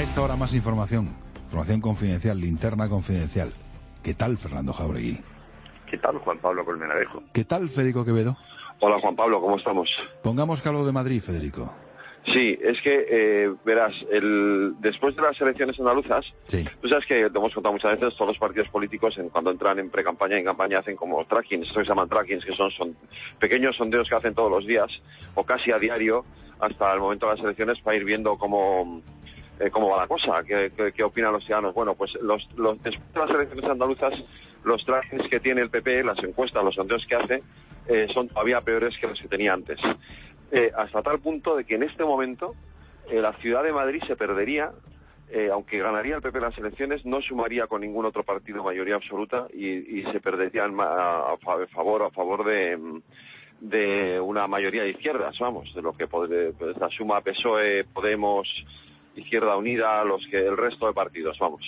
A esta hora más información. Información confidencial, linterna confidencial. ¿Qué tal, Fernando Jauregui? ¿Qué tal, Juan Pablo Colmenarejo? ¿Qué tal, Federico Quevedo? Hola, Juan Pablo, ¿cómo estamos? Pongamos que hablo de Madrid, Federico. Sí, es que, verás, después de las elecciones andaluzas, sí. Tú sabes que te hemos contado muchas veces, todos los partidos políticos, cuando entran en pre-campaña y en campaña, hacen como trackings, esto que se llaman trackings, que son pequeños sondeos que hacen todos los días, o casi a diario, hasta el momento de las elecciones, para ir viendo cómo va la cosa, qué opinan los ciudadanos. Bueno, pues después de las elecciones andaluzas, los trackings que tiene el PP, las encuestas, los sondeos que hace, son todavía peores que los que tenía antes. Hasta tal punto de que en este momento la ciudad de Madrid se perdería, aunque ganaría el PP las elecciones, no sumaría con ningún otro partido mayoría absoluta y se perdería a favor de una mayoría de izquierdas, vamos, de lo que la suma PSOE, Podemos, Izquierda Unida, el resto de partidos, vamos.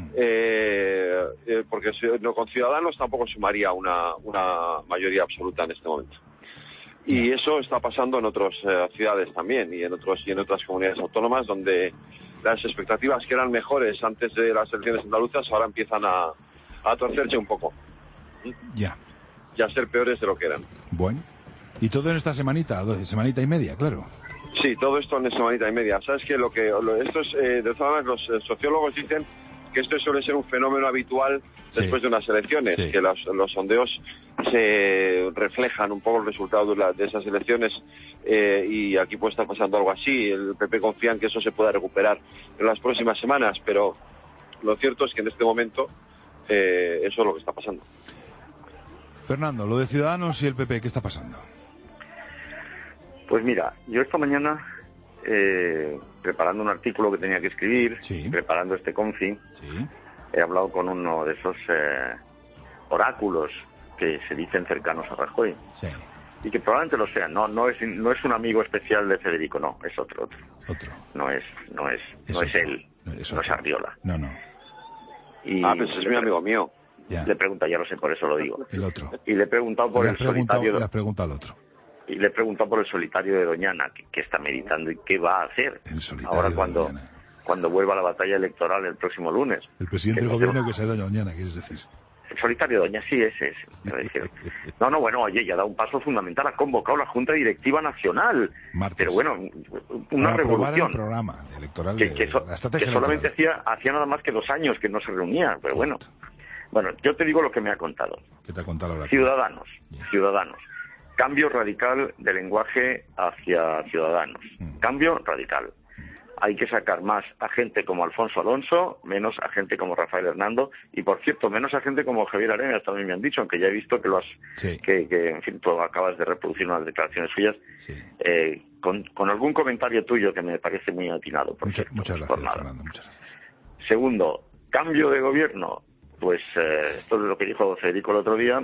Porque con Ciudadanos tampoco sumaría una mayoría absoluta en este momento. Y eso está pasando en otras ciudades también y en otras comunidades autónomas donde las expectativas que eran mejores antes de las elecciones andaluzas ahora empiezan a torcerse un poco. Ya. Y a ser peores de lo que eran. Bueno. Y todo en esta semanita y media, claro. Sí, todo esto en semanita y media. Sabes que esto es, de todas maneras, los sociólogos dicen que esto suele ser un fenómeno habitual después de unas elecciones, que los sondeos se reflejan un poco el resultado de esas elecciones y aquí puede estar pasando algo así. El PP confía en que eso se pueda recuperar en las próximas semanas, pero lo cierto es que en este momento eso es lo que está pasando. Fernando, lo de Ciudadanos y el PP, ¿qué está pasando? Pues mira, yo esta mañana, preparando un artículo que tenía que escribir, preparando este confi, he hablado con uno de esos oráculos que se dicen cercanos a Rajoy. Sí. Y que probablemente lo sean. No es un amigo especial de Federico, no, es otro. No es él, no es Arriola. No. Pues es mi amigo mío. Ya. Le pregunta, ya lo sé, por eso lo digo. El otro. Y le he preguntado por el solitario. Le has preguntado al otro. Y le he preguntado por el solitario de Doñana, que está meditando y qué va a hacer ahora cuando vuelva a la batalla electoral el próximo lunes. El presidente del gobierno que se da Doñana, ¿quieres decir? El solitario de Doña, sí, ese es. Bueno, oye, ya da un paso fundamental, ha convocado la Junta Directiva Nacional. Martes. Pero bueno, una revolución. El programa electoral la estrategia que solamente hacía nada más que 2 años que no se reunía, pero bueno. Bueno, yo te digo lo que me ha contado. ¿Qué te ha contado ahora? Ciudadanos. Cambio radical de lenguaje hacia Ciudadanos. Cambio radical. Hay que sacar más a gente como Alfonso Alonso, menos a gente como Rafael Hernando, y por cierto, menos a gente como Javier Arenas, también me han dicho, aunque ya he visto que en fin, tú acabas de reproducir unas declaraciones suyas, con algún comentario tuyo que me parece muy atinado. Muchas gracias, Fernando, muchas gracias. Segundo, cambio de gobierno. Pues esto es lo que dijo Federico el otro día.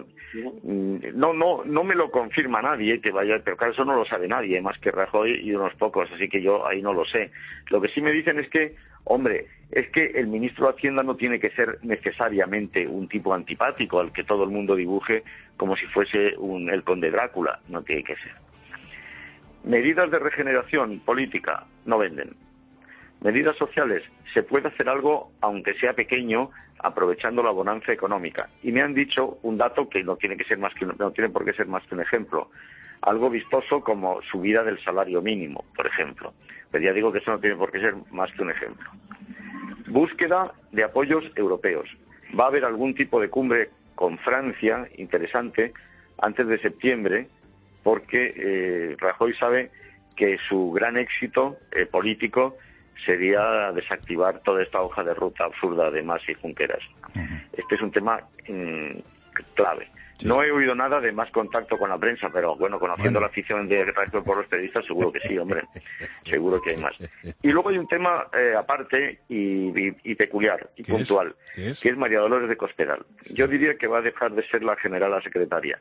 No me lo confirma nadie que vaya, pero claro, eso no lo sabe nadie, más que Rajoy y unos pocos, así que yo ahí no lo sé. Lo que sí me dicen es que, hombre, es que el ministro de Hacienda no tiene que ser necesariamente un tipo antipático al que todo el mundo dibuje como si fuese el conde Drácula, no tiene que ser. Medidas de regeneración política no venden. Medidas sociales, se puede hacer algo, aunque sea pequeño, aprovechando la bonanza económica. Y me han dicho un dato que no tiene por qué ser más que un ejemplo. Algo vistoso como subida del salario mínimo, por ejemplo. Pero ya digo que eso no tiene por qué ser más que un ejemplo. Búsqueda de apoyos europeos. Va a haber algún tipo de cumbre con Francia, interesante, antes de septiembre, porque Rajoy sabe que su gran éxito político sería desactivar toda esta hoja de ruta absurda de Mas y Junqueras. Este es un tema clave. Sí. No he oído nada de más contacto con la prensa, pero bueno, conociendo la afición de Rajoy por los periodistas, seguro que sí, hombre. Seguro que hay más. Y luego hay un tema aparte y peculiar y puntual, que es María Dolores de Cospedal. Yo diría que va a dejar de ser la generala secretaria.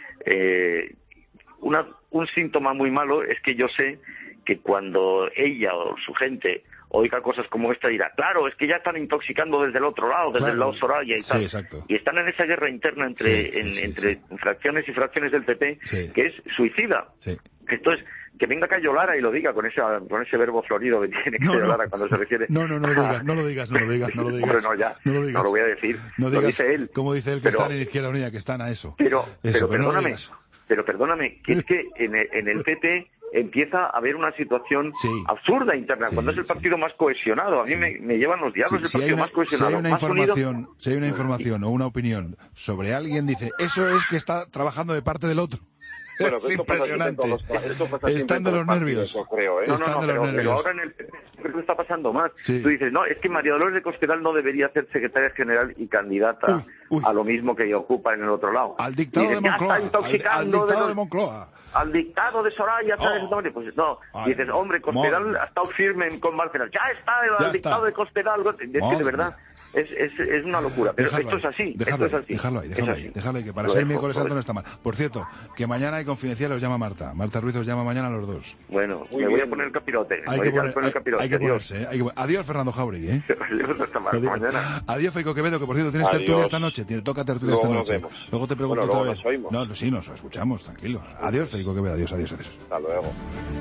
Un síntoma muy malo es que yo sé que cuando ella o su gente oiga cosas como esta dirá, claro, es que ya están intoxicando desde el otro lado, desde el lado Soraya y tal. Exacto. Y están en esa guerra interna entre fracciones y fracciones del PP, que es suicida. Esto es que venga Cayo Lara y lo diga con ese verbo florido que tiene Cayo Lara cuando se refiere. No lo digas. Hombre, no, ya. No lo digas. No lo voy a decir. No lo digas, dice él. como dice él, que están en Izquierda Unida, que están a eso. Pero perdóname. Pero perdóname, que es que en el PP empieza a haber una situación absurda interna, cuando es el partido más cohesionado. A mí me llevan los diablos el partido más cohesionado. Si hay una información o una opinión sobre alguien, dice, eso es que está trabajando de parte del otro. Bueno, es impresionante. Están de los nervios. Pero ahora en el PP está pasando más. Sí. Tú dices, no, es que María Dolores de Cospedal no debería ser secretaria general y candidata a lo mismo que ocupa en el otro lado. Al dictado de Moncloa. Al dictado de Soraya. Pues no. Dices, hombre, Cospedal ha estado firme con Bárcenas. Ya está el dictado de Cospedal. Es que de verdad... Es una locura, pero esto es así. Déjalo ahí, que para ser miércoles santo no está mal. Por cierto, que mañana hay Confidencial, os llama Marta Ruiz, os llama mañana a los dos. Bueno, voy a poner el capirote. Hay que ponerse, Adiós, Fernando Jauregui, Adiós, hasta mañana. Adiós, Feico Quevedo, que por cierto tienes tertulia esta noche. Toca tertulia esta noche. Luego te pregunto otra vez. Nos oímos. No, sí, nos escuchamos, tranquilo. Adiós, Feico Quevedo, adiós. Hasta luego.